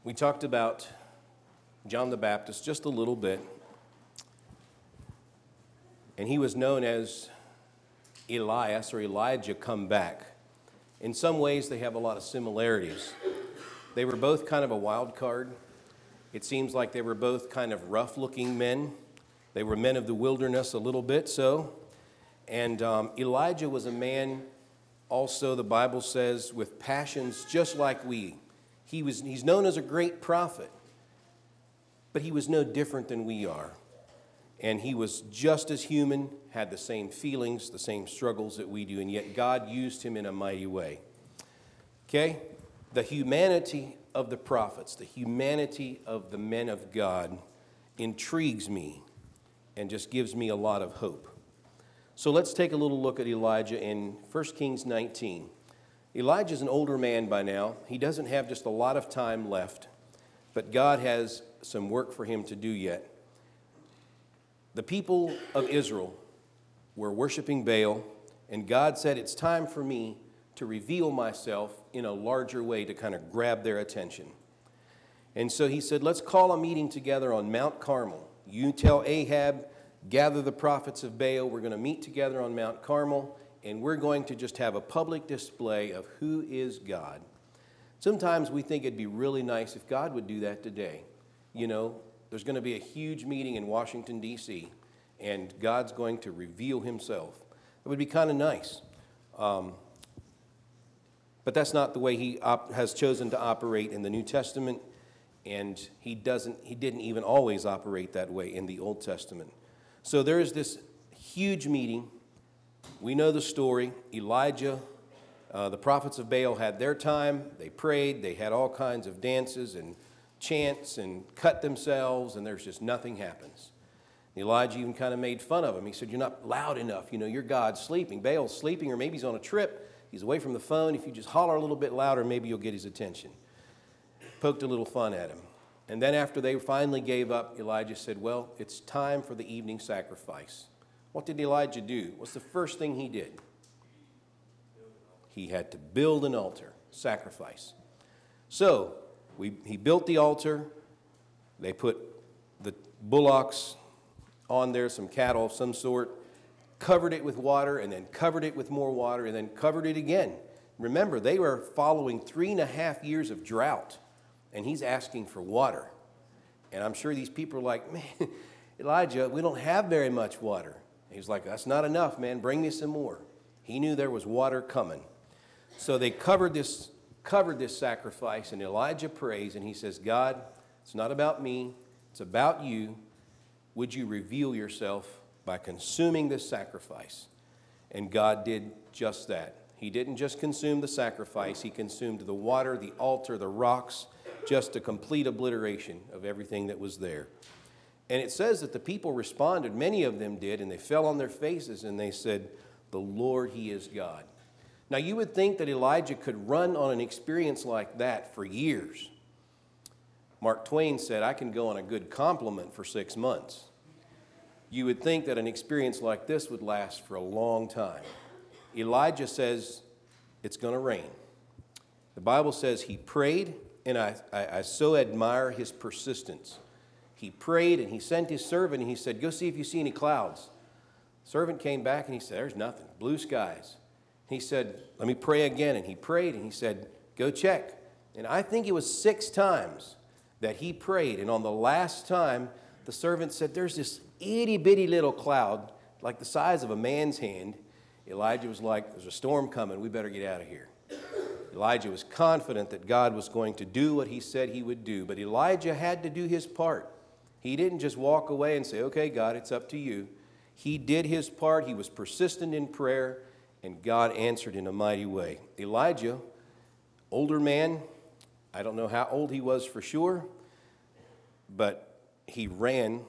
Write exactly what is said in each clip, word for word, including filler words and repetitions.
We talked about John the Baptist just a little bit, and he was known as Elias or Elijah come back. In some ways, they have a lot of similarities. They were both kind of a wild card. It seems like they were both kind of rough-looking men. They were men of the wilderness a little bit so. And um, Elijah was a man also, the Bible says, with passions just like we. He was, he's known as a great prophet, but he was no different than we are. And he was just as human, had the same feelings, the same struggles that we do, and yet God used him in a mighty way. Okay? The humanity of the prophets, the humanity of the men of God intrigues me and just gives me a lot of hope. So let's take a little look at Elijah in First Kings nineteen. Elijah's an older man by now. He doesn't have just a lot of time left, but God has some work for him to do yet. The people of Israel were worshiping Baal, and God said, it's time for me to reveal myself in a larger way to kind of grab their attention. And so he said, let's call a meeting together on Mount Carmel. You tell Ahab, gather the prophets of Baal. We're going to meet together on Mount Carmel, and we're going to just have a public display of who is God. Sometimes we think it'd be really nice if God would do that today. You know, there's going to be a huge meeting in Washington, D C, and God's going to reveal himself. It would be kind of nice. Um, but that's not the way he op- has chosen to operate in the New Testament, and he doesn't. He didn't even always operate that way in the Old Testament. So there is this huge meeting. We know the story. Elijah, uh, the prophets of Baal had their time. They prayed. They had all kinds of dances and chants and cut themselves, and there's just nothing happens. Elijah even kind of made fun of him. He said, you're not loud enough. You know, your God's sleeping. Baal's sleeping, or maybe he's on a trip. He's away from the phone. If you just holler a little bit louder, maybe you'll get his attention. Poked a little fun at him. And then after they finally gave up, Elijah said, well, it's time for the evening sacrifice. What did Elijah do? What's the first thing he did? He had to build an altar, sacrifice. So we, he built the altar. They put the bullocks on there, some cattle of some sort, covered it with water, and then covered it with more water, and then covered it again. Remember, they were following three and a half years of drought, and he's asking for water. And I'm sure these people are like, man, Elijah, we don't have very much water. He's like, that's not enough, man. Bring me some more. He knew there was water coming. So they covered this, covered this sacrifice, and Elijah prays, and he says, God, it's not about me. It's about you. Would you reveal yourself by consuming this sacrifice? And God did just that. He didn't just consume the sacrifice. He consumed the water, the altar, the rocks, just a complete obliteration of everything that was there. And it says that the people responded, many of them did, and they fell on their faces and they said, the Lord, he is God. Now you would think that Elijah could run on an experience like that for years. Mark Twain said, I can go on a good compliment for six months. You would think that an experience like this would last for a long time. Elijah says it's going to rain. The Bible says he prayed, and I, I, I so admire his persistence. He prayed, and he sent his servant, and he said, go see if you see any clouds. The servant came back, and he said, there's nothing, blue skies. He said, let me pray again, and he prayed, and he said, go check. And I think it was six times that he prayed, and on the last time, the servant said, there's this itty-bitty little cloud, like the size of a man's hand. Elijah was like, there's a storm coming, we better get out of here. Elijah was confident that God was going to do what he said he would do, but Elijah had to do his part. He didn't just walk away and say, okay, God, it's up to you. He did his part. He was persistent in prayer, and God answered in a mighty way. Elijah, older man, I don't know how old he was for sure, but he ran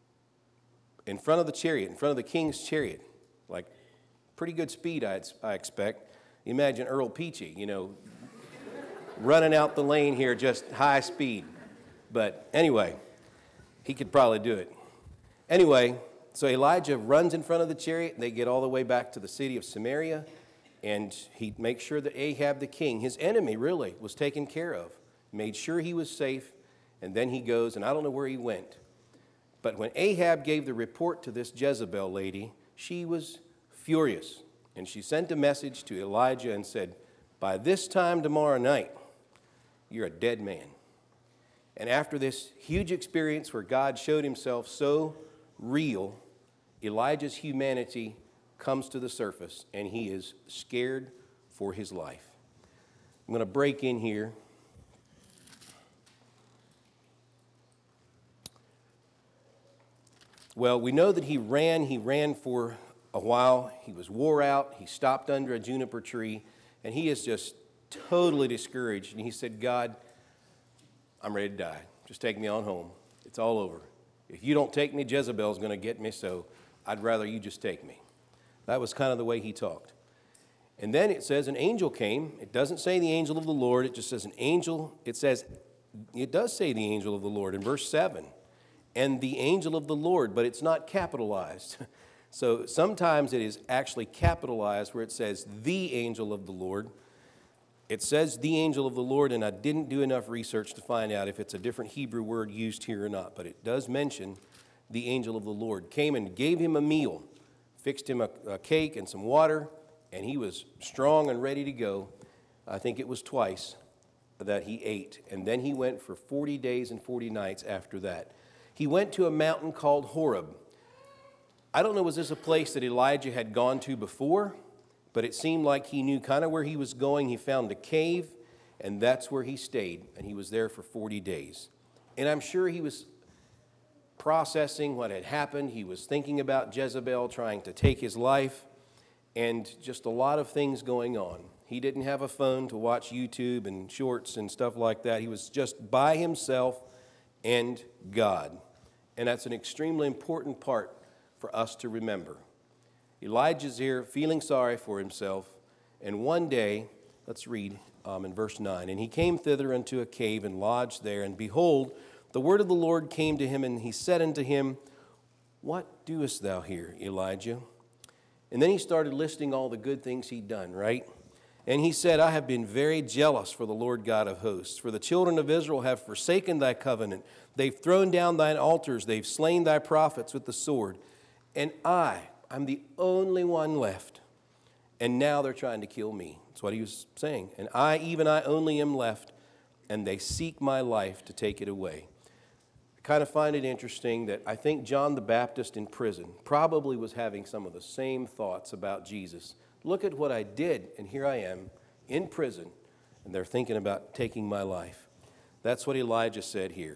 in front of the chariot, in front of the king's chariot, like pretty good speed, I'd, I expect. Imagine Earl Peachy, you know, running out the lane here, just high speed. But anyway, he could probably do it. Anyway, so Elijah runs in front of the chariot, and they get all the way back to the city of Samaria, and he makes sure that Ahab the king, his enemy really, was taken care of. made sure he was safe, and then he goes, and I don't know where he went. But when Ahab gave the report to this Jezebel lady, she was furious. And she sent a message to Elijah and said, by this time tomorrow night, you're a dead man. And after this huge experience where God showed himself so real, Elijah's humanity comes to the surface, and he is scared for his life. I'm going to break in here. Well, we know that he ran. He ran for a while. He was wore out. He stopped under a juniper tree, and he is just totally discouraged. And he said, God, I'm ready to die. Just take me on home. It's all over. If you don't take me, Jezebel's going to get me, so I'd rather you just take me. That was kind of the way he talked. And then it says an angel came. It doesn't say the angel of the Lord. It just says an angel. It says, it does say the angel of the Lord in verse seven. And the angel of the Lord, but it's not capitalized. So sometimes it is actually capitalized where it says the angel of the Lord. It says the angel of the Lord, and I didn't do enough research to find out if it's a different Hebrew word used here or not, but it does mention the angel of the Lord came and gave him a meal, fixed him a, a cake and some water, and he was strong and ready to go. I think it was twice that he ate, and then he went for forty days and forty nights after that. He went to a mountain called Horeb. I don't know, was this a place that Elijah had gone to before? But it seemed like he knew kind of where he was going. He found a cave, and that's where he stayed. And he was there for forty days. And I'm sure he was processing what had happened. He was thinking about Jezebel trying to take his life, and just a lot of things going on. He didn't have a phone to watch YouTube and shorts and stuff like that. He was just by himself and God. And that's an extremely important part for us to remember. Elijah's here feeling sorry for himself, and one day, let's read um, in verse nine, and he came thither unto a cave and lodged there, and behold, the word of the Lord came to him, and he said unto him, what doest thou here, Elijah? And then he started listing all the good things he'd done, right? And he said, I have been very jealous for the Lord God of hosts, for the children of Israel have forsaken thy covenant. They've thrown down thine altars. They've slain thy prophets with the sword. And I, I'm the only one left. And now they're trying to kill me. That's what he was saying. And I, even I only am left, and they seek my life to take it away. I kind of find it interesting that I think John the Baptist in prison probably was having some of the same thoughts about Jesus. Look at what I did, and here I am in prison, and they're thinking about taking my life. That's what Elijah said here.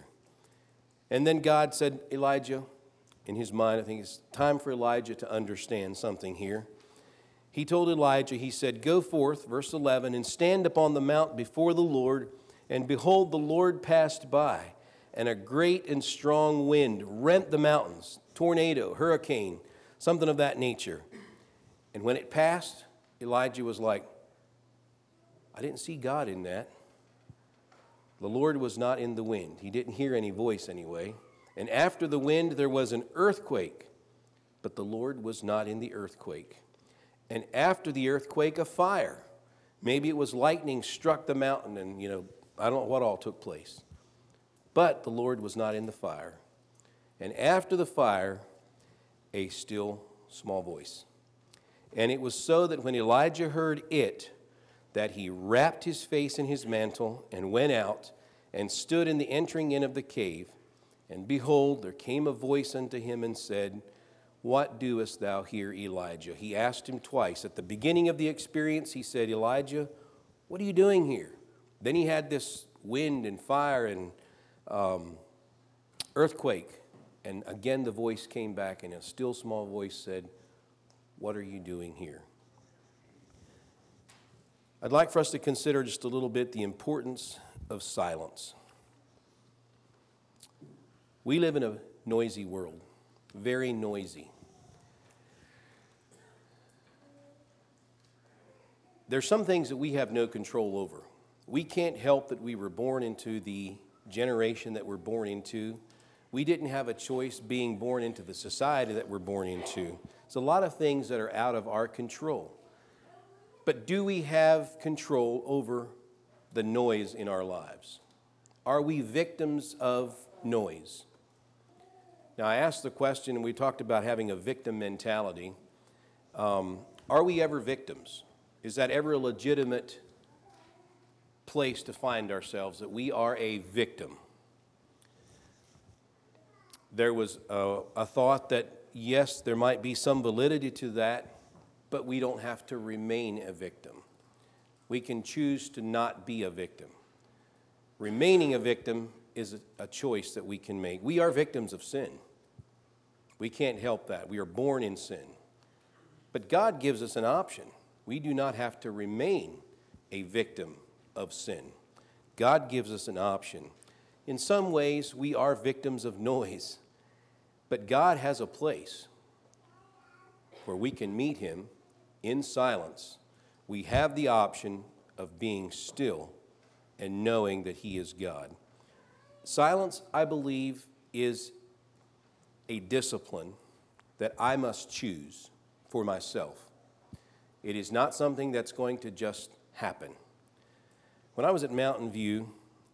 And then God said, Elijah, in his mind, I think it's time for Elijah to understand something here. He told Elijah, he said, go forth, verse eleven, and stand upon the mount before the Lord, and behold, the Lord passed by, and a great and strong wind rent the mountains, tornado, hurricane, something of that nature. And when it passed, Elijah was like, I didn't see God in that. The Lord was not in the wind. He didn't hear any voice anyway. And after the wind, there was an earthquake, but the Lord was not in the earthquake. And after the earthquake, a fire. Maybe it was lightning struck the mountain, and, you know, I don't know what all took place. But the Lord was not in the fire. And after the fire, a still small voice. And it was so that when Elijah heard it, that he wrapped his face in his mantle and went out and stood in the entering in of the cave. And behold, there came a voice unto him and said, what doest thou here, Elijah? He asked him twice. At the beginning of the experience, he said, Elijah, what are you doing here? Then he had this wind and fire and um, earthquake. And again, the voice came back, and a still small voice said, what are you doing here? I'd like for us to consider just a little bit the importance of silence. We live in a noisy world, very noisy. There's some things that we have no control over. We can't help that we were born into the generation that we're born into. We didn't have a choice being born into the society that we're born into. It's a lot of things that are out of our control. But do we have control over the noise in our lives? Are we victims of noise? Now, I asked the question, and we talked about having a victim mentality. Um, are we ever victims? Is that ever a legitimate place to find ourselves, that we are a victim? There was a, a thought that, yes, there might be some validity to that, but we don't have to remain a victim. We can choose to not be a victim. Remaining a victim is a, a choice that we can make. We are victims of sin. We can't help that. We are born in sin. But God gives us an option. We do not have to remain a victim of sin. God gives us an option. In some ways, we are victims of noise, but God has a place where we can meet Him in silence. We have the option of being still and knowing that He is God. Silence, I believe, is a discipline that I must choose for myself. It is not something that's going to just happen. When I was at Mountain View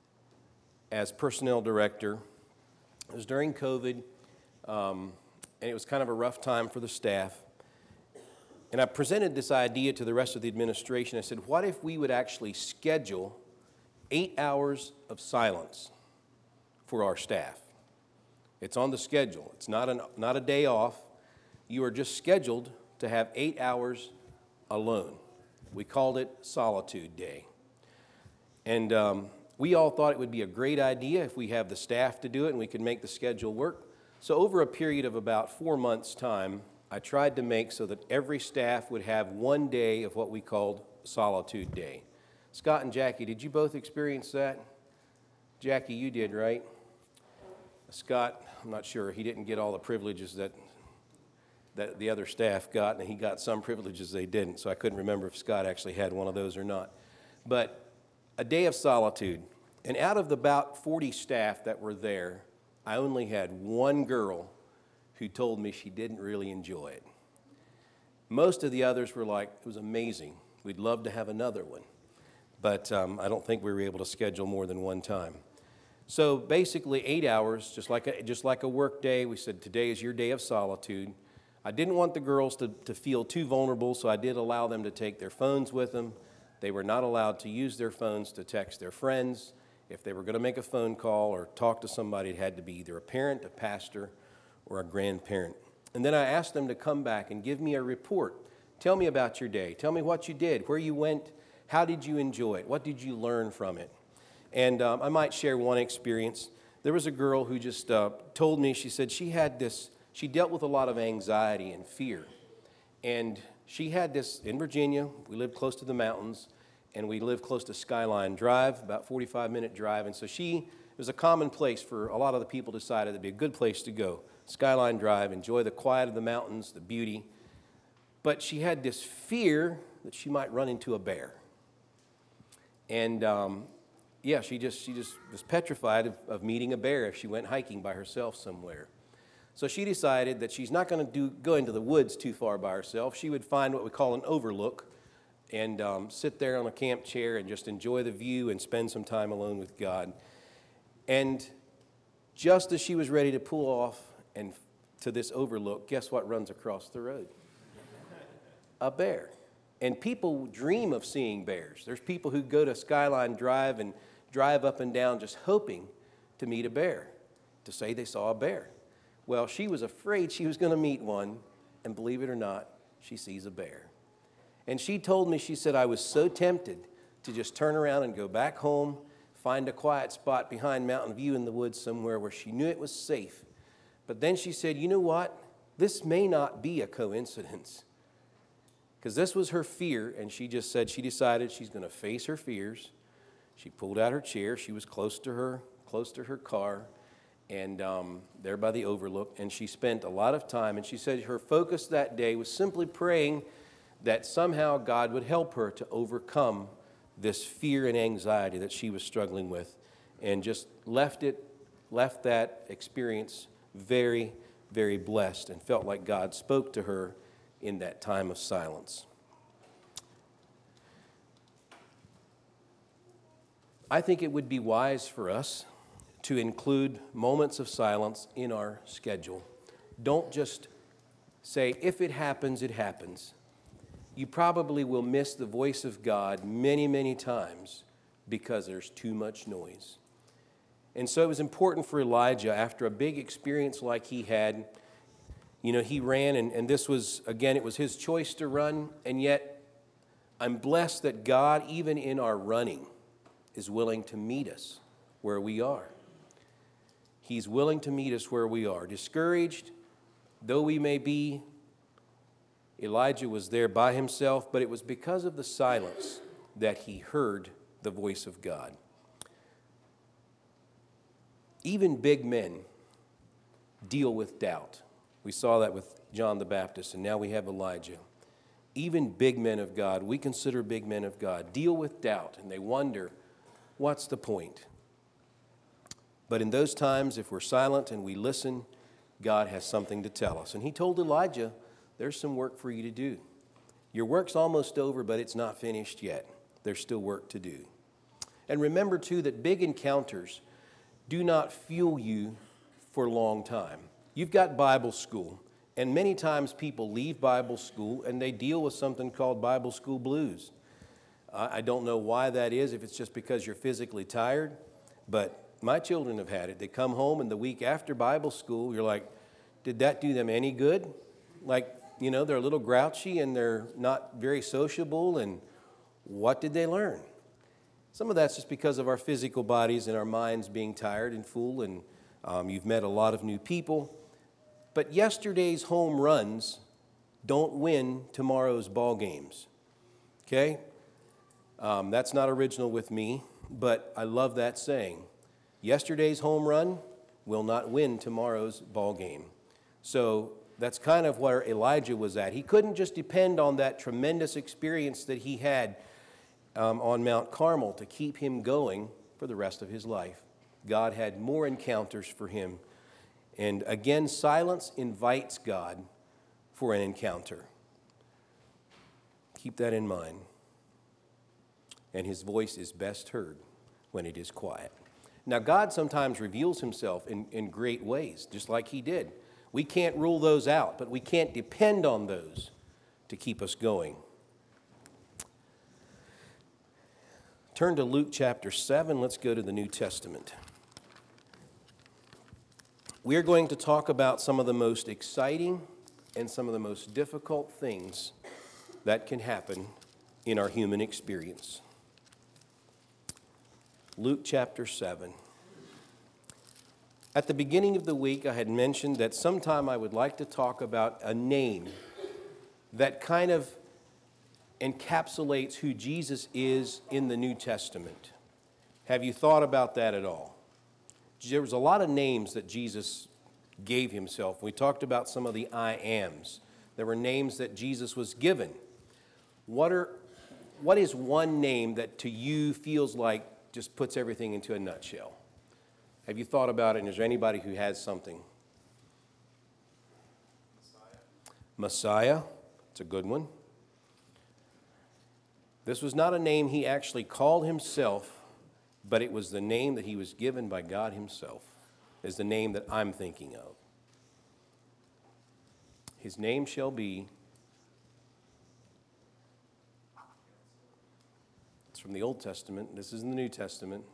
as personnel director, it was during COVID, um, and it was kind of a rough time for the staff. And I presented this idea to the rest of the administration. I said, what if we would actually schedule eight hours of silence for our staff? It's on the schedule. It's not, an, not a day off. You are just scheduled to have eight hours alone. We called it Solitude Day. And um, we all thought it would be a great idea if we have the staff to do it and we could make the schedule work. So over a period of about four months' time, I tried to make so that every staff would have one day of what we called Solitude Day. Scott and Jackie, did you both experience that? Jackie, you did, right? Scott, I'm not sure. He didn't get all the privileges that that the other staff got, and he got some privileges they didn't, so I couldn't remember if Scott actually had one of those or not. But a day of solitude, and out of the about forty staff that were there, I only had one girl who told me she didn't really enjoy it. Most of the others were like, it was amazing. We'd love to have another one. But um, I don't think we were able to schedule more than one time. So basically eight hours, just like a, just like a work day. We said, today is your day of solitude. I didn't want the girls to, to feel too vulnerable, so I did allow them to take their phones with them. They were not allowed to use their phones to text their friends. If they were going to make a phone call or talk to somebody, it had to be either a parent, a pastor, or a grandparent. And then I asked them to come back and give me a report. Tell me about your day. Tell me what you did, where you went, how did you enjoy it, what did you learn from it? And um, I might share one experience. There was a girl who just uh, told me, she said she had this, she dealt with a lot of anxiety and fear. And she had this in Virginia. We lived close to the mountains, and we lived close to Skyline Drive, about forty-five minute drive. And so she, it was a common place for a lot of the people decided it'd be a good place to go. Skyline Drive, enjoy the quiet of the mountains, the beauty. But she had this fear that she might run into a bear. And um, yeah, she just she just was petrified of, of meeting a bear if she went hiking by herself somewhere. So she decided that she's not going to do go into the woods too far by herself. She would find what we call an overlook and um, sit there on a camp chair and just enjoy the view and spend some time alone with God. And just as she was ready to pull off and to this overlook, guess what runs across the road? A bear. And people dream of seeing bears. There's people who go to Skyline Drive and drive up and down just hoping to meet a bear, to say they saw a bear. Well, she was afraid she was going to meet one, and believe it or not, she sees a bear. And she told me, she said, I was so tempted to just turn around and go back home, find a quiet spot behind Mountain View in the woods somewhere where she knew it was safe. But then she said, you know what? This may not be a coincidence. Because this was her fear, and she just said she decided she's going to face her fears. She pulled out her chair. She was close to her, close to her car, and um, there by the overlook. And she spent a lot of time, and she said her focus that day was simply praying that somehow God would help her to overcome this fear and anxiety that she was struggling with, and just left it, left that experience very, very blessed, and felt like God spoke to her in that time of silence. I think it would be wise for us to include moments of silence in our schedule. Don't just say, if it happens, it happens. You probably will miss the voice of God many, many times because there's too much noise. And so it was important for Elijah, after a big experience like he had, you know, he ran, and, and this was, again, it was his choice to run, and yet I'm blessed that God, even in our running, is willing to meet us where we are. He's willing to meet us where we are. Discouraged, though we may be, Elijah was there by himself, but it was because of the silence that he heard the voice of God. Even big men deal with doubt. We saw that with John the Baptist, and now we have Elijah. Even big men of God, we consider big men of God, deal with doubt, and they wonder, what's the point? But in those times, if we're silent and we listen, God has something to tell us. And he told Elijah, there's some work for you to do. Your work's almost over, but it's not finished yet. There's still work to do. And remember, too, that big encounters do not fuel you for a long time. You've got Bible school, and many times people leave Bible school and they deal with something called Bible school blues. I don't know why that is, if it's just because you're physically tired, but my children have had it. They come home, and the week after Bible school, you're like, did that do them any good? Like, you know, they're a little grouchy and they're not very sociable, and what did they learn? Some of that's just because of our physical bodies and our minds being tired and full, and um, you've met a lot of new people. But yesterday's home runs don't win tomorrow's ball games, okay? Um, that's not original with me, but I love that saying. Yesterday's home run will not win tomorrow's ball game. So that's kind of where Elijah was at. He couldn't just depend on that tremendous experience that he had um, on Mount Carmel to keep him going for the rest of his life. God had more encounters for him. And again, silence invites God for an encounter. Keep that in mind. And his voice is best heard when it is quiet. Now, God sometimes reveals himself in, in great ways, just like he did. We can't rule those out, but we can't depend on those to keep us going. Turn to Luke chapter seven. Let's go to the New Testament. We're going to talk about some of the most exciting and some of the most difficult things that can happen in our human experience. Luke chapter seven. At the beginning of the week, I had mentioned that sometime I would like to talk about a name that kind of encapsulates who Jesus is in the New Testament. Have you thought about that at all? There was a lot of names that Jesus gave himself. We talked about some of the I ams. There were names that Jesus was given. What are, what is one name that to you feels like just puts everything into a nutshell? Have you thought about it, and is there anybody who has something? Messiah. Messiah, it's a good one. This was not a name he actually called himself, but it was the name that he was given by God himself, is the name that I'm thinking of. His name shall be, it's from the Old Testament, this is in the New Testament.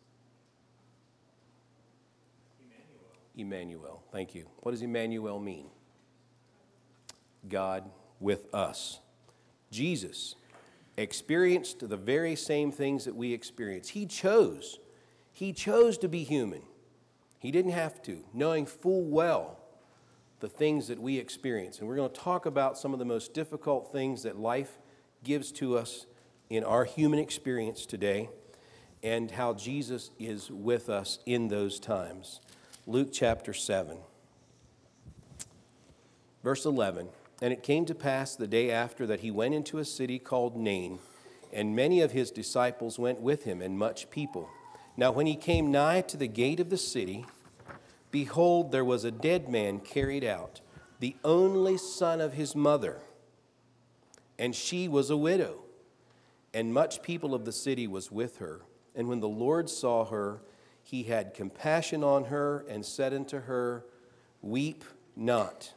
Emmanuel. Emmanuel, thank you. What does Emmanuel mean? God with us. Jesus experienced the very same things that we experience. He chose. He chose to be human. He didn't have to, knowing full well the things that we experience. And we're going to talk about some of the most difficult things that life gives to us in our human experience today, and how Jesus is with us in those times. Luke chapter seven, verse eleven. And it came to pass the day after that he went into a city called Nain, and many of his disciples went with him, and much people. Now when he came nigh to the gate of the city, behold, there was a dead man carried out, the only son of his mother, and she was a widow. And much people of the city was with her. And when the Lord saw her, he had compassion on her and said unto her, Weep not.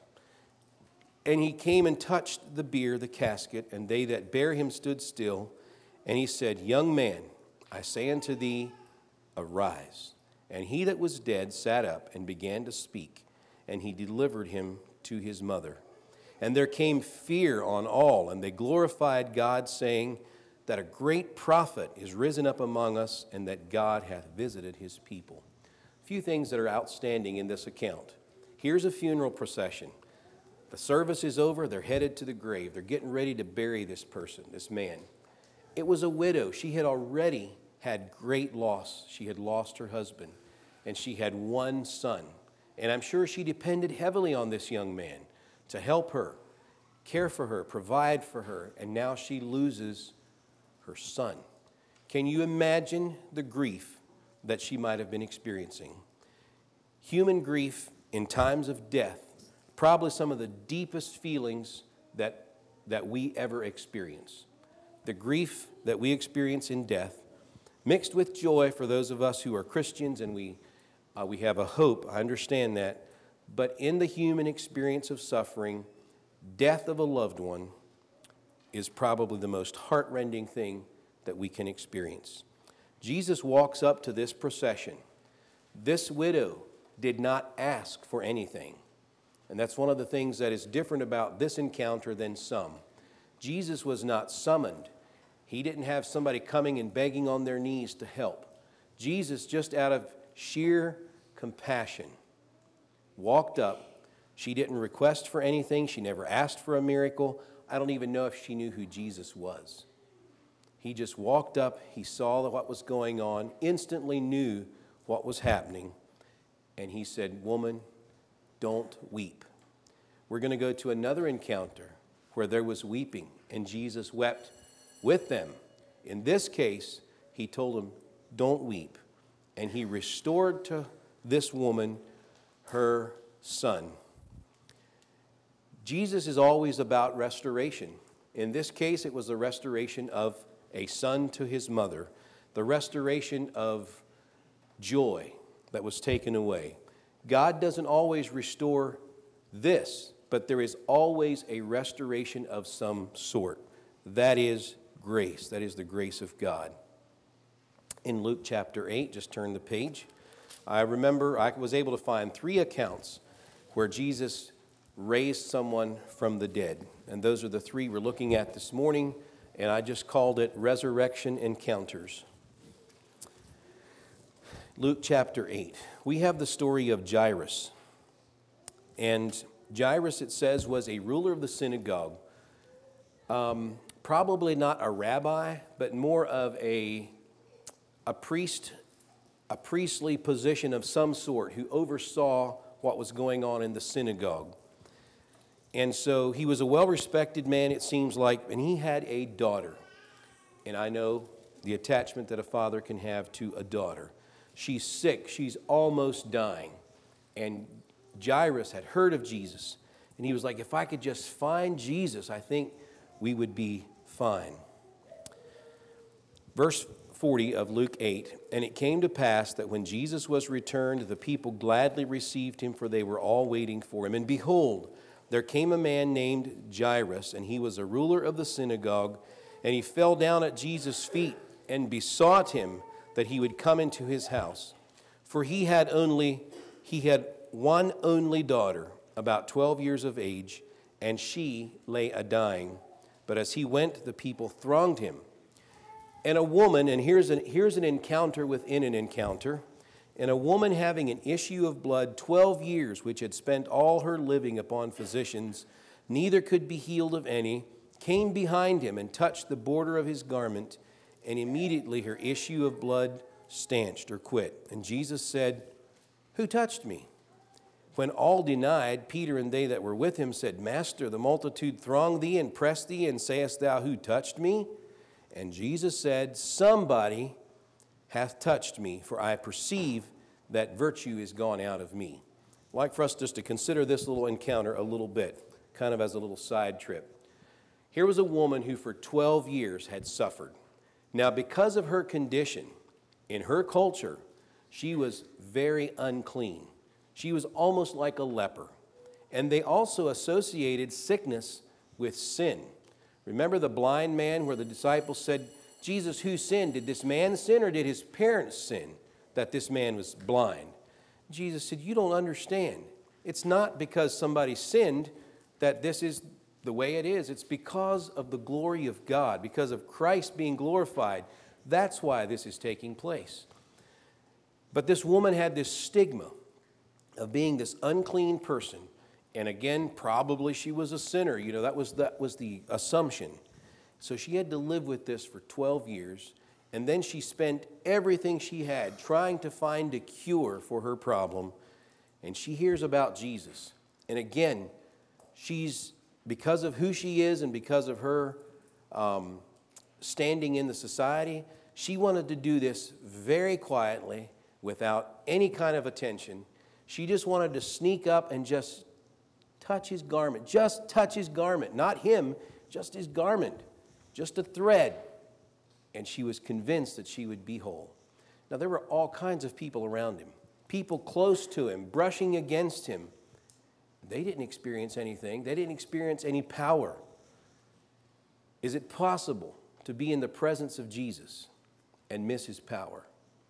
And he came and touched the bier, the casket, and they that bare him stood still. And he said, Young man, I say unto thee, arise. And he that was dead sat up and began to speak, and he delivered him to his mother. And there came fear on all, and they glorified God, saying that a great prophet is risen up among us, and that God hath visited his people. A few things that are outstanding in this account. Here's a funeral procession. The service is over. They're headed to the grave. They're getting ready to bury this person, this man. It was a widow. She had already had great loss. She had lost her husband, and she had one son. And I'm sure she depended heavily on this young man to help her, care for her, provide for her, and now she loses her son. Can you imagine the grief that she might have been experiencing? Human grief in times of death, probably some of the deepest feelings that, that we ever experience. The grief that we experience in death, mixed with joy for those of us who are Christians and we, uh, we have a hope, I understand that. But in the human experience of suffering, death of a loved one is probably the most heartrending thing that we can experience. Jesus walks up to this procession. This widow did not ask for anything. And that's one of the things that is different about this encounter than some. Jesus was not summoned. He didn't have somebody coming and begging on their knees to help. Jesus, just out of sheer compassion, walked up. She didn't request for anything. She never asked for a miracle. I don't even know if she knew who Jesus was. He just walked up. He saw what was going on, instantly knew what was happening. And he said, Woman, don't weep. We're going to go to another encounter where there was weeping, and Jesus wept with them. In this case, he told them, don't weep. And he restored to this woman her son. Jesus is always about restoration. In this case, it was the restoration of a son to his mother, the restoration of joy that was taken away. God doesn't always restore this, but there is always a restoration of some sort. That is grace. That is the grace of God. In Luke chapter eight, just turn the page. I remember I was able to find three accounts where Jesus raised someone from the dead. And those are the three we're looking at this morning, and I just called it Resurrection Encounters. Luke chapter eight. We have the story of Jairus. And Jairus, it says, was a ruler of the synagogue. Um, probably not a rabbi, but more of a, a priest, a priestly position of some sort who oversaw what was going on in the synagogue. And so he was a well-respected man, it seems like, and he had a daughter. And I know the attachment that a father can have to a daughter. She's sick. She's almost dying. And Jairus had heard of Jesus. And he was like, if I could just find Jesus, I think we would be fine. Verse forty of Luke eight, and it came to pass that when Jesus was returned, the people gladly received him, for they were all waiting for him. And behold, there came a man named Jairus, and he was a ruler of the synagogue, and he fell down at Jesus' feet and besought him that he would come into his house. For he had only, he had one only daughter, about twelve years of age, and she lay a-dying. But as he went, the people thronged him. And a woman, and here's an, here's an encounter within an encounter, and a woman having an issue of blood twelve years, which had spent all her living upon physicians, neither could be healed of any, came behind him and touched the border of his garment, and immediately her issue of blood stanched or quit. And Jesus said, Who touched me? When all denied, Peter and they that were with him said, Master, the multitude throng thee and press thee, and sayest thou, Who touched me? And Jesus said, Somebody hath touched me, for I perceive that virtue is gone out of me. I'd like for us just to consider this little encounter a little bit, kind of as a little side trip. Here was a woman who for twelve years had suffered. Now, because of her condition, In her culture, she was very unclean. She was almost like a leper. And they also associated sickness with sin. Remember the blind man where the disciples said, Jesus, who sinned? Did this man sin or did his parents sin that this man was blind? Jesus said, you don't understand. It's not because somebody sinned that this is the way it is. It's because of the glory of God, because of Christ being glorified. That's why this is taking place. But this woman had this stigma of being this unclean person. And again, probably she was a sinner. You know, that was, that was the assumption. So she had to live with this for twelve years. And then she spent everything she had trying to find a cure for her problem. And she hears about Jesus. And again, she's, because of who she is and because of her um, standing in the society, she wanted to do this very quietly without any kind of attention. She just wanted to sneak up and just touch his garment. Just touch his garment. Not him, just his garment. Just a thread. And she was convinced that she would be whole. Now, there were all kinds of people around him. People close to him, brushing against him. They didn't experience anything. They didn't experience any power. Is it possible to be in the presence of Jesus and miss his power?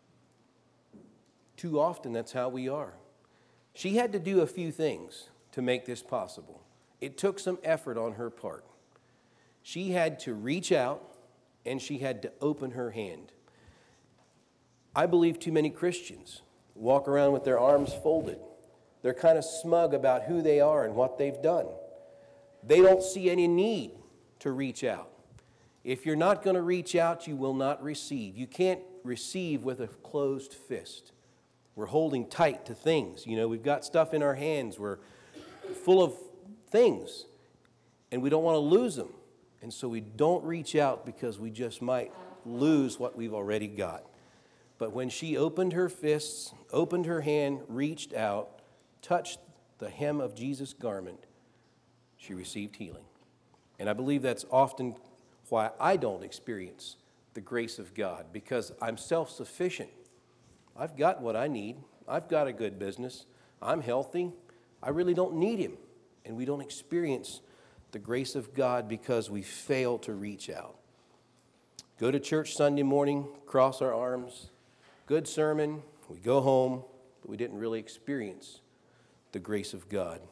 Too often, that's how we are. She had to do a few things to make this possible. It took some effort on her part. She had to reach out and she had to open her hand. I believe too many Christians walk around with their arms folded. They're kind of smug about who they are and what they've done. They don't see any need to reach out. If you're not going to reach out, you will not receive. You can't receive with a closed fist. We're holding tight to things. You know, we've got stuff in our hands. We're full of things, and we don't want to lose them. And so we don't reach out because we just might lose what we've already got. But when she opened her fists, opened her hand, reached out, touched the hem of Jesus' garment, she received healing. And I believe that's often why I don't experience the grace of God, because I'm self-sufficient. I've got what I need. I've got a good business. I'm healthy. I really don't need him. And we don't experience the grace of God because we fail to reach out. Go to church Sunday morning, cross our arms, good sermon, we go home, but we didn't really experience the grace of God.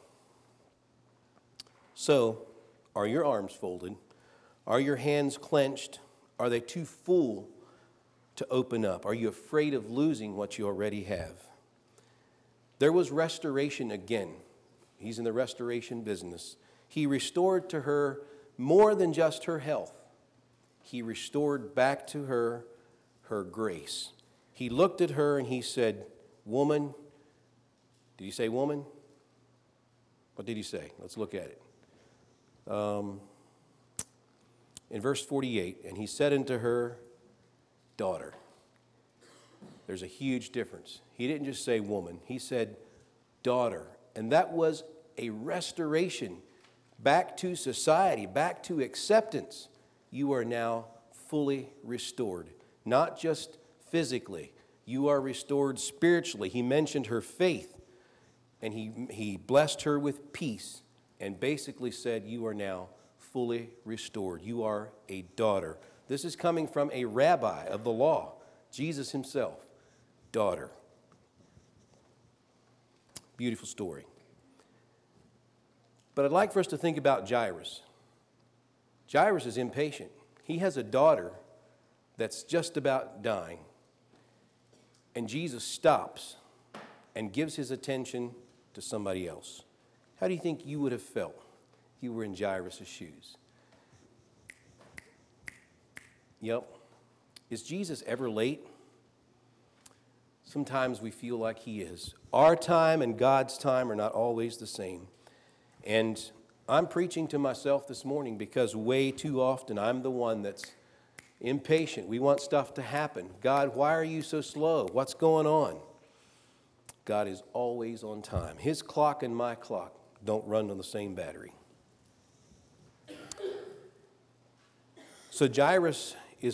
So, are your arms folded? Are your hands clenched? Are they too full to open up? Are you afraid of losing what you already have? There was restoration again. He's in the restoration business. He restored to her more than just her health. He restored back to her her grace. He looked at her and he said, woman, did he say woman? What did he say? Let's look at it. Um, in verse forty-eight, and he said unto her, daughter. There's a huge difference. He didn't just say woman. He said daughter. And that was a restoration back to society, back to acceptance. You are now fully restored, not just physically. You are restored spiritually. He mentioned her faith, and he, he blessed her with peace and basically said, you are now fully restored. You are a daughter. This is coming from a rabbi of the law, Jesus himself. Daughter. Beautiful story. But I'd like for us to think about Jairus. Jairus is impatient. He has a daughter that's just about dying. And Jesus stops and gives his attention to somebody else. How do you think you would have felt if you were in Jairus' shoes? Yep. Is Jesus ever late? Sometimes we feel like he is. Our time and God's time are not always the same. And I'm preaching to myself this morning because way too often I'm the one that's impatient. We want stuff to happen. God, why are you so slow? What's going on? God is always on time. His clock and my clock don't run on the same battery. So Jairus is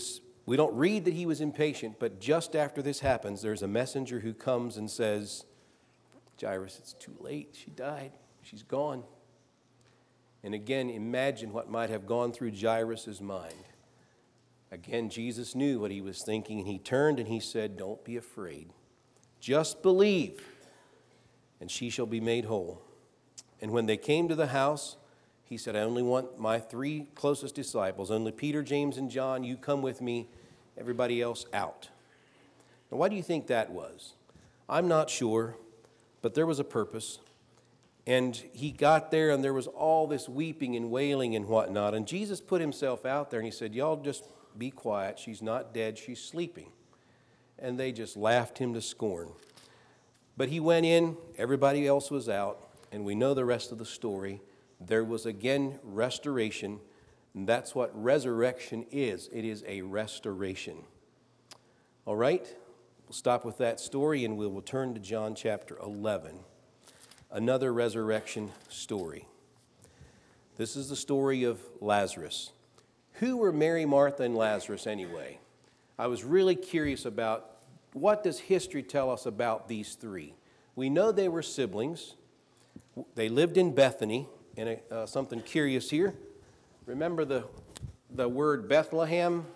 We don't read that he was impatient, but just after this happens, there's a messenger who comes and says, Jairus, it's too late. She died. She's gone. And again, imagine what might have gone through Jairus' mind. Again, Jesus knew what he was thinking, and he turned and he said, don't be afraid. Just believe, and she shall be made whole. And when they came to the house, he said, I only want my three closest disciples, only Peter, James, and John. You come with me, everybody else out. Now, why do you think that was? I'm not sure, but there was a purpose. And he got there, and there was all this weeping and wailing and whatnot. And Jesus put himself out there, and he said, y'all just be quiet. She's not dead. She's sleeping. And they just laughed him to scorn. But he went in. Everybody else was out. And we know the rest of the story. There was again restoration. And that's what resurrection is. It is a restoration. All right? We'll stop with that story, and we will turn to John chapter eleven. Another resurrection story. This is the story of Lazarus. Who were Mary, Martha, and Lazarus anyway? I was really curious about what does history tell us about these three. We know they were siblings. They lived in Bethany. And uh, something curious here. Remember the, the word Bethlehem?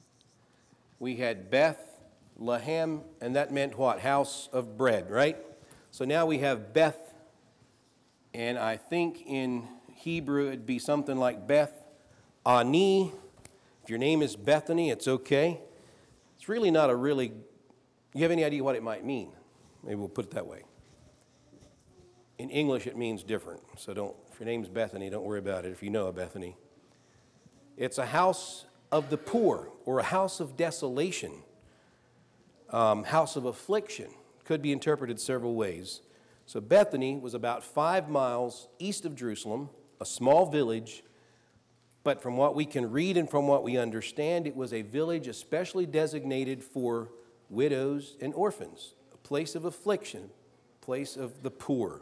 We had Bethlehem, and that meant what? House of bread, right? So now we have Beth, and I think in Hebrew it'd be something like Beth Ani. If your name is Bethany, it's okay. It's really not a really, you have any idea what it might mean? Maybe we'll put it that way. In English, it means different. So don't, if your name's Bethany, don't worry about it if you know a Bethany. It's a house of the poor, or a house of desolation, um, house of affliction. Could be interpreted several ways. So Bethany was about five miles east of Jerusalem, a small village. But from what we can read and from what we understand, it was a village especially designated for widows and orphans, a place of affliction, a place of the poor.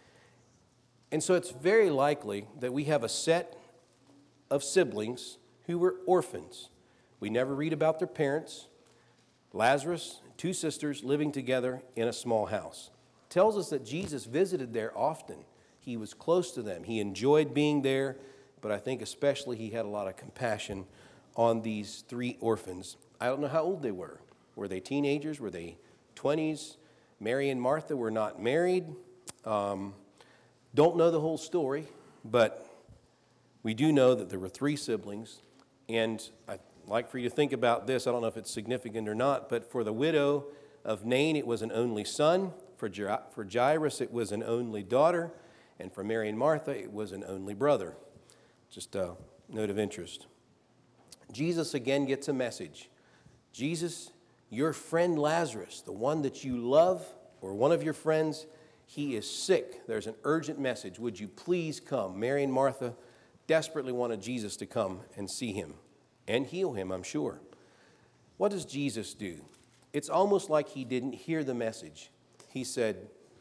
And so it's very likely that we have a set of siblings who were orphans. We never read about their parents. Lazarus, two sisters living together in a small house. Tells us that Jesus visited there often. He was close to them. He enjoyed being there. But I think especially he had a lot of compassion on these three orphans. I don't know how old they were. Were they teenagers? Were they twenties? Mary and Martha were not married. Um, don't know the whole story, but we do know that there were three siblings. And I'd like for you to think about this. I don't know if it's significant or not, but for the widow of Nain, it was an only son. For Jair- for Jairus, it was an only daughter. And for Mary and Martha, it was an only brother. Just a note of interest. Jesus again gets a message. Jesus, your friend Lazarus, the one that you love, or one of your friends, he is sick. There's an urgent message. Would you please come? Mary and Martha desperately wanted Jesus to come and see him and heal him, I'm sure. What does Jesus do? It's almost like he didn't hear the message. He said,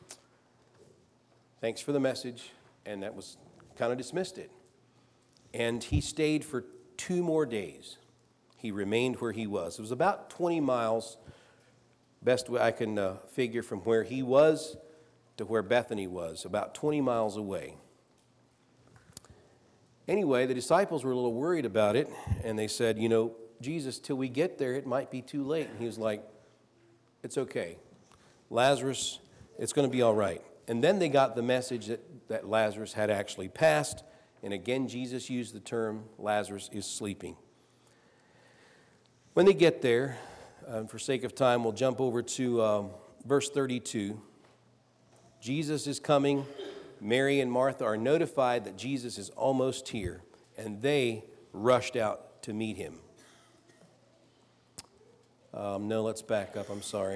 thanks for the message, and that was kind of dismissed it. And he stayed for two more days. He remained where he was. It was about twenty miles, best way I can uh, figure, from where he was to where Bethany was, about twenty miles away. Anyway, the disciples were a little worried about it, and they said, you know, Jesus, till we get there, it might be too late. And he was like, it's okay. Lazarus, it's going to be all right. And then they got the message that, that Lazarus had actually passed. And again, Jesus used the term, Lazarus is sleeping. When they get there, uh, for sake of time, we'll jump over to um, verse thirty-two. Jesus is coming. Mary and Martha are notified that Jesus is almost here, and they rushed out to meet him. Um, no, let's back up. I'm sorry.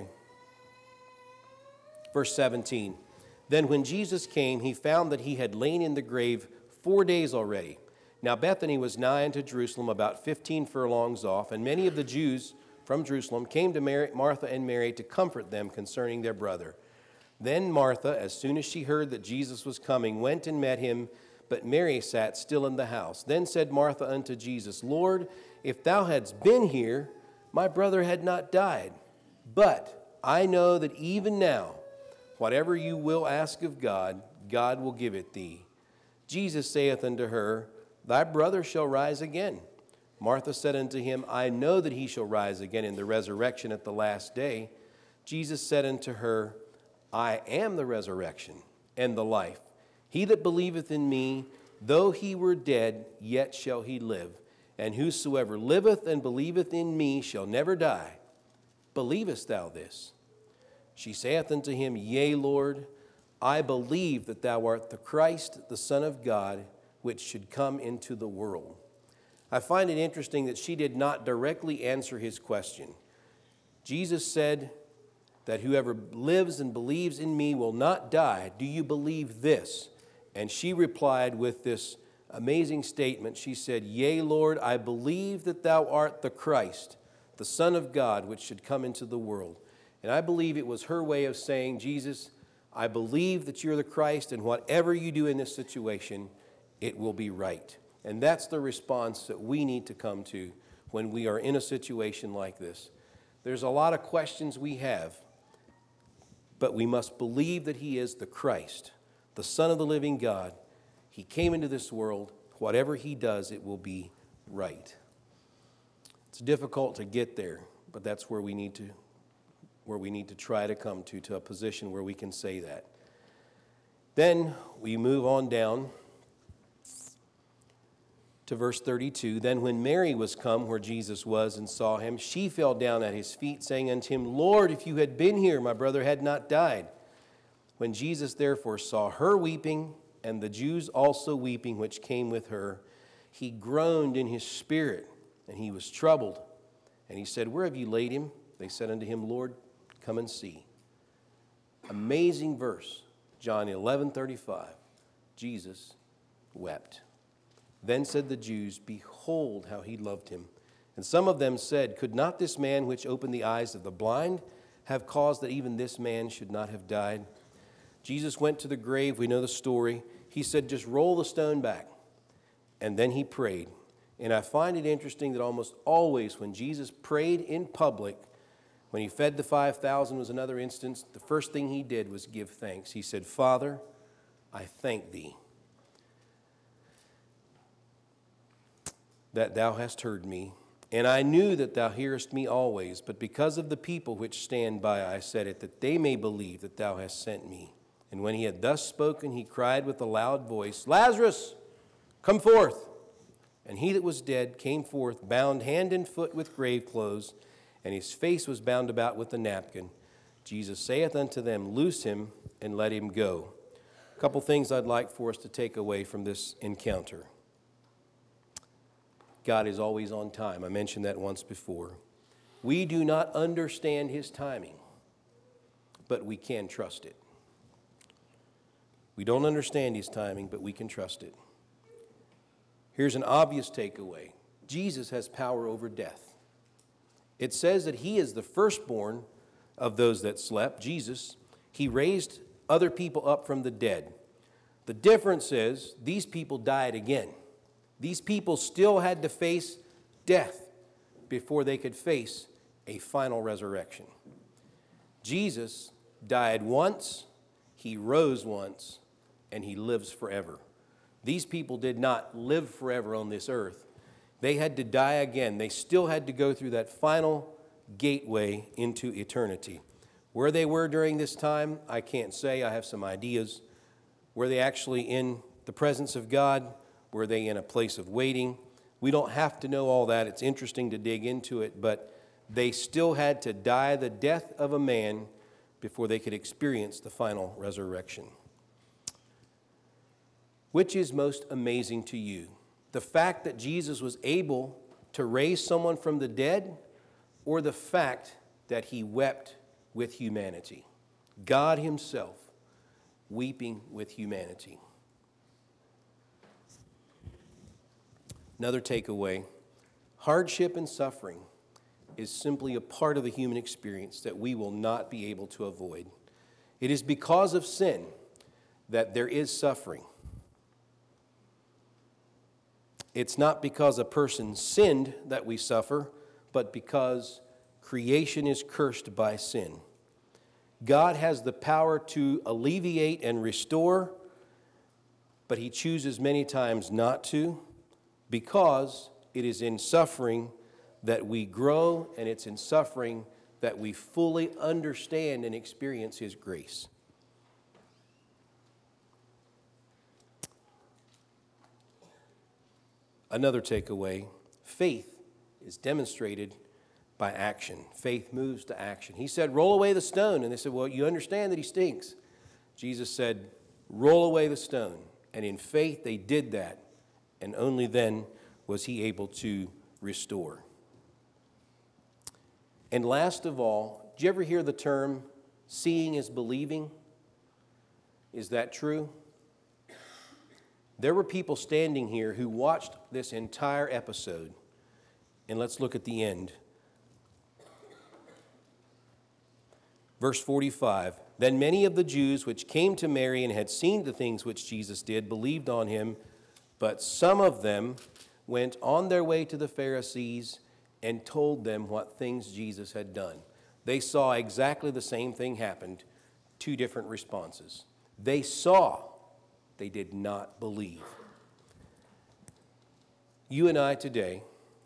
Verse seventeen. Then when Jesus came, he found that he had lain in the grave four days already. Now Bethany was nigh unto Jerusalem, about fifteen furlongs off, and many of the Jews from Jerusalem came to Mary, Martha and Mary to comfort them concerning their brother. Then Martha, as soon as she heard that Jesus was coming, went and met him, but Mary sat still in the house. Then said Martha unto Jesus, Lord, if thou hadst been here, my brother had not died. But I know that even now, whatever you will ask of God, God will give it thee. Jesus saith unto her, thy brother shall rise again. Martha said unto him, I know that he shall rise again in the resurrection at the last day. Jesus said unto her, I am the resurrection and the life. He that believeth in me, though he were dead, yet shall he live. And whosoever liveth and believeth in me shall never die. Believest thou this? She saith unto him, Yea, Lord, I believe that thou art the Christ, the Son of God, which should come into the world. I find it interesting that she did not directly answer his question. Jesus said that whoever lives and believes in me will not die. Do you believe this? And she replied with this amazing statement. She said, Yea, Lord, I believe that thou art the Christ, the Son of God, which should come into the world. And I believe it was her way of saying, Jesus, I believe that you're the Christ, and whatever you do in this situation, it will be right. And that's the response that we need to come to when we are in a situation like this. There's a lot of questions we have, but we must believe that he is the Christ, the Son of the living God. He came into this world. Whatever he does, it will be right. It's difficult to get there, but that's where we need to where we need to try to come to, to a position where we can say that. Then we move on down to verse thirty-two. Then when Mary was come where Jesus was and saw him, she fell down at his feet, saying unto him, Lord, if you had been here, my brother had not died. When Jesus therefore saw her weeping, and the Jews also weeping which came with her, he groaned in his spirit, and he was troubled. And he said, Where have you laid him? They said unto him, Lord, come and see. Amazing verse, John eleven thirty-five. Jesus wept. Then said the Jews, Behold how he loved him. And some of them said, Could not this man which opened the eyes of the blind have caused that even this man should not have died? Jesus went to the grave. We know the story. He said, Just roll the stone back. And then he prayed. And I find it interesting that almost always when Jesus prayed in public, when he fed the five thousand was another instance, the first thing he did was give thanks. He said, Father, I thank thee that thou hast heard me, and I knew that thou hearest me always, but because of the people which stand by I said it, that they may believe that thou hast sent me. And when he had thus spoken, he cried with a loud voice, Lazarus, come forth. And he that was dead came forth, bound hand and foot with grave clothes, and his face was bound about with a napkin. Jesus saith unto them, Loose him and let him go. A couple things I'd like for us to take away from this encounter. God is always on time. I mentioned that once before. We do not understand his timing, but we can trust it. We don't understand his timing, but we can trust it. Here's an obvious takeaway. Jesus has power over death. It says that he is the firstborn of those that slept, Jesus. He raised other people up from the dead. The difference is these people died again. These people still had to face death before they could face a final resurrection. Jesus died once, he rose once, and he lives forever. These people did not live forever on this earth. They had to die again. They still had to go through that final gateway into eternity. Where they were during this time, I can't say. I have some ideas. Were they actually in the presence of God? Were they in a place of waiting? We don't have to know all that. It's interesting to dig into it, but they still had to die the death of a man before they could experience the final resurrection. Which is most amazing to you? The fact that Jesus was able to raise someone from the dead, or the fact that he wept with humanity? God himself weeping with humanity. Another takeaway, hardship and suffering is simply a part of the human experience that we will not be able to avoid. It is because of sin that there is suffering. It's not because a person sinned that we suffer, but because creation is cursed by sin. God has the power to alleviate and restore, but he chooses many times not to, because it is in suffering that we grow, and it's in suffering that we fully understand and experience his grace. Another takeaway, faith is demonstrated by action. Faith moves to action. He said, roll away the stone. And they said, well, you understand that he stinks. Jesus said, roll away the stone. And in faith, they did that. And only then was he able to restore. And last of all, did you ever hear the term, seeing is believing? Is that true? There were people standing here who watched this entire episode. And let's look at the end. Verse forty-five, then many of the Jews which came to Mary and had seen the things which Jesus did believed on him, but some of them went on their way to the Pharisees and told them what things Jesus had done. They saw exactly the same thing happened, two different responses. They saw, they did not believe. You and I today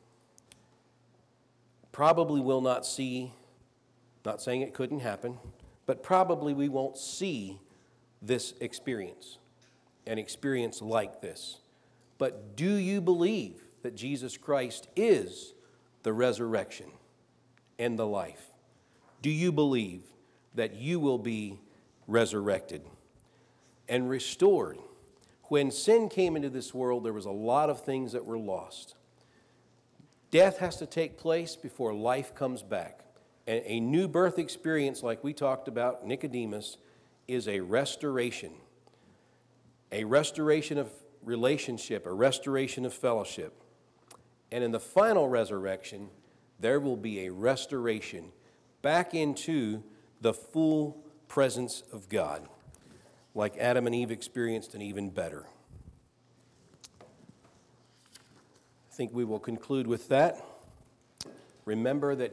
probably will not see, not saying it couldn't happen, but probably we won't see this experience, an experience like this. But do you believe that Jesus Christ is the resurrection and the life? Do you believe that you will be resurrected and restored? When sin came into this world, there was a lot of things that were lost. Death has to take place before life comes back. And a new birth experience, like we talked about, Nicodemus, is a restoration. A restoration of relationship, a restoration of fellowship. And in the final resurrection, there will be a restoration back into the full presence of God, like Adam and Eve experienced, and even better. I think we will conclude with that. Remember that